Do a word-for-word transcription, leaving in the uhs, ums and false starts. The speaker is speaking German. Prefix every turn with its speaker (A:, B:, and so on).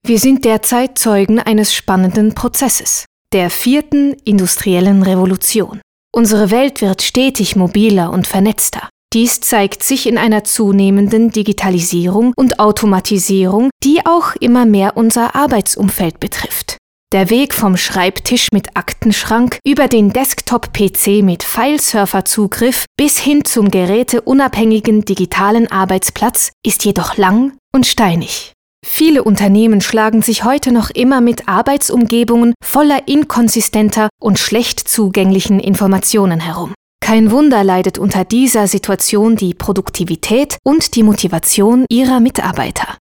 A: Wir sind derzeit Zeugen eines spannenden Prozesses, der vierten industriellen Revolution. Unsere Welt wird stetig mobiler und vernetzter. Dies zeigt sich in einer zunehmenden Digitalisierung und Automatisierung, die auch immer mehr unser Arbeitsumfeld betrifft. Der Weg vom Schreibtisch mit Aktenschrank über den Desktop-P C mit Filesurfer-Zugriff bis hin zum geräteunabhängigen digitalen Arbeitsplatz ist jedoch lang und steinig. Viele Unternehmen schlagen sich heute noch immer mit Arbeitsumgebungen voller inkonsistenter und schlecht zugänglichen Informationen herum. Kein Wunder leidet unter dieser Situation die Produktivität und die Motivation ihrer Mitarbeiter.